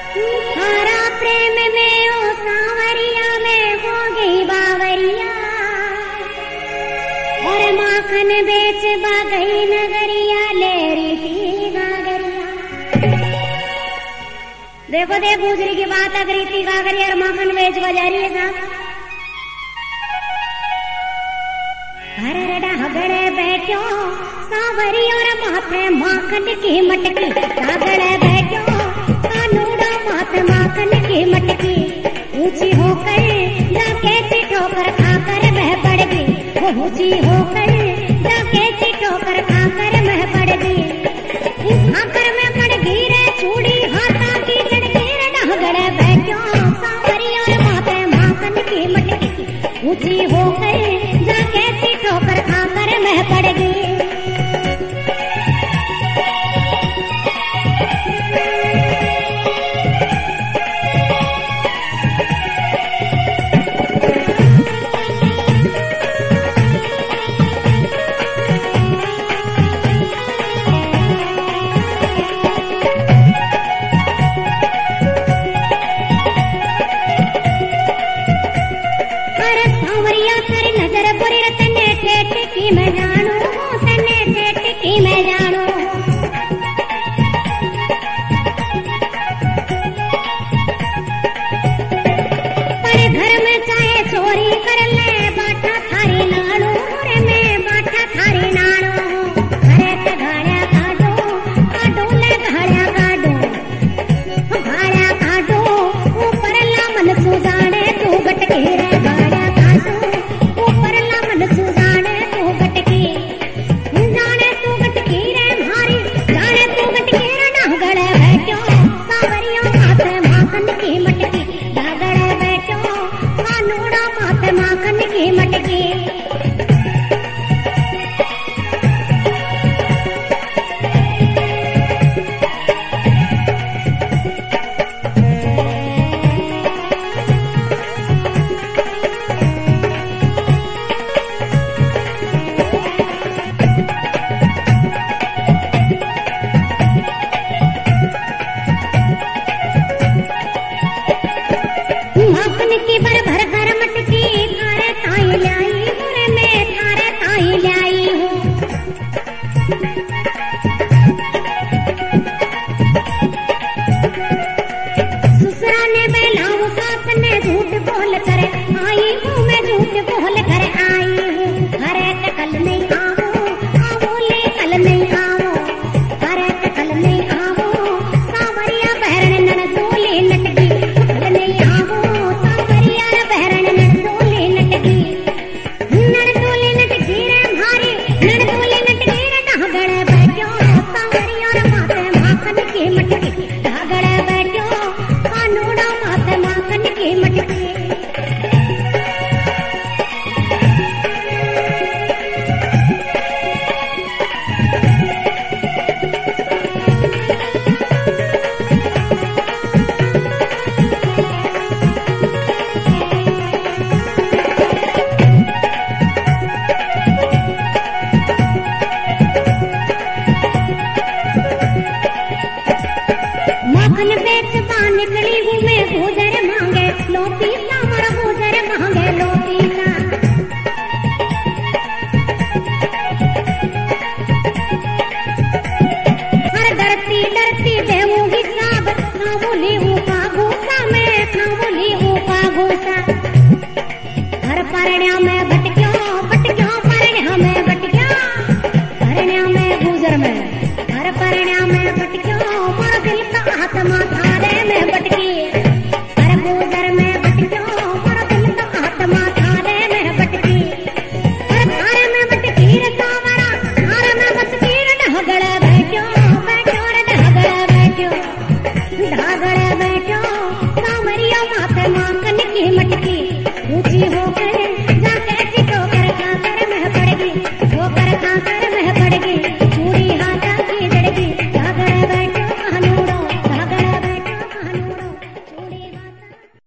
थारा प्रेम में ओ सांवरिया में हो गई बावरिया, और माखन बेच गई नगरिया ले रही थी गागरिया। देखो देख गुजरी की बात अगरी थी गागरिया और माखन बेच जा रही है साहब। ढागड़े बैठो सांवरी और माथे माखन की मटकी, ढागड़े बैठो कानूड़ा माथे माखन की मटकी। ऊंची होकर जाके ठोकर खाकर वह पड़ गई, वो ऊंची होकर जाके ठोकर खाकर वह पड़ गई। खाकर में पड़ गई रे चूड़ी हाथा की चढ़गी रे। ढागड़े बैठो सांवरी और माथे माखन की मटकी, ऊंची होकर जाके ठोकर खाकर वह पड़ गई। मैं जानू तने ठेठ की मैं जानू, पर घर में चाहे चोरी कर ले बाटा थारी नाड़ू रे, मैं बाटा थारी नाड़ू। घरे के घाड़ा काटो काटो ले घाड़ा काटो, घाड़ा काटो ऊपर ला मन सुजाने तू गटके रे। घाड़ा काटो ऊपर ला मन सुजाने निकली हूँ मैं गुजर मांगे लो पीसा मर गुजर मांगे लो पीसा। हर डरती डरती देवूंगी साब खाऊंगी ऊपा घूसा मैं खाऊंगी ऊपा घूसा। हर परण्या में भटक्यो भटक्यो परण्या में भटक्यो परण्या में गुजर में हर पर